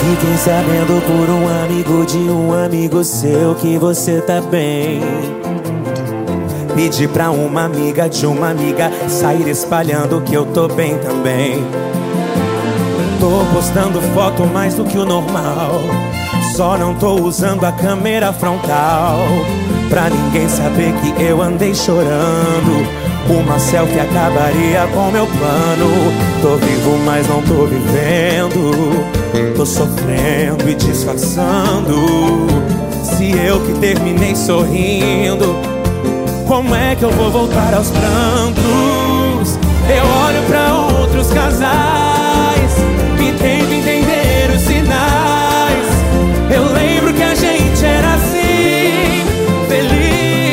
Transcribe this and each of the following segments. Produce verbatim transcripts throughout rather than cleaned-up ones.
Fiquei sabendo por um amigo de um amigo seu que você tá bem. Pedi pra uma amiga de uma amiga sair espalhando que eu tô bem também. Tô postando foto mais do que o normal, só não tô usando a câmera frontal pra ninguém saber que eu andei chorando. Uma selfie acabaria com meu plano. Tô vivo, mas não tô vivendo. Tô sofrendo e disfarçando. Se eu que terminei sorrindo, como é que eu vou voltar aos prantos? Eu olho pra outros casais e tento entender os sinais. Eu lembro que a gente era assim, feliz.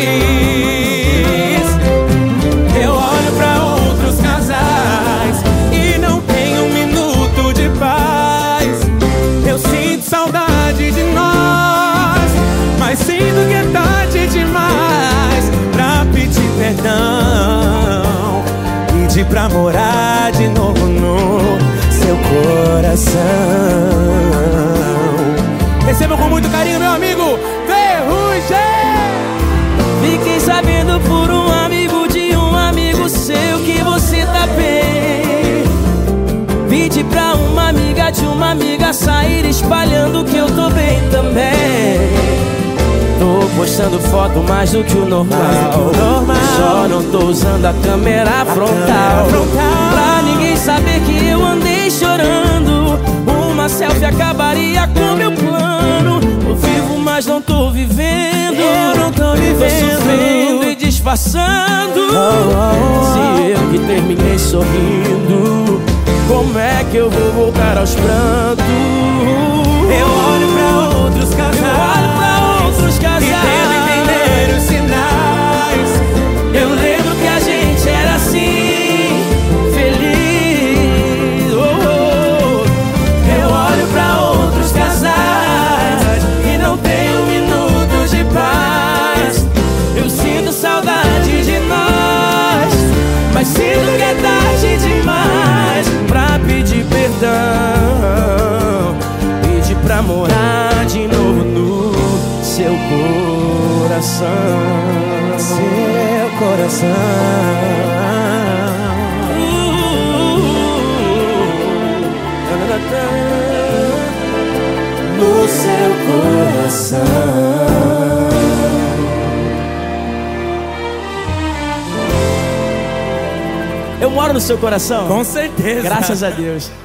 Eu olho pra outros casais e não tenho um minuto de paz. Eu sinto saudade de nós, mas sinto que é tarde demais pra pedir perdão, pedir pra morar de novo no seu coração. Receba com muito carinho, meu amigo Ferrugem. Fiquei sabendo por um amigo de um amigo seu que você tá bem. Pedi pra uma amiga de uma amiga sair espalhando que eu tô bem também. Tô postando foto mais do que o normal, normal. Só não tô usando a câmera a frontal, câmera frontal pra ninguém saber que eu andei chorando. Uma selfie acabaria com meu plano. Tô vivo, mas não tô vivendo. Eu não tô vivendo. Tô sofrendo e disfarçando. oh, oh, oh. Se eu que terminei sorrindo, como é que eu vou voltar aos prantos? Eu olho pra outros casais, eu olho pra outros casais e tento entender os sinais. Eu lembro que a gente era assim, feliz. oh, oh. Eu olho pra outros casais E não tenho um minuto de paz. Eu sinto saudade de nós, mas sinto que é tarde demais pra pedir perdão, pedir pra morar de novo no seu coração. Seu coração. No seu coração. Eu moro no seu coração? Com certeza. Graças a Deus.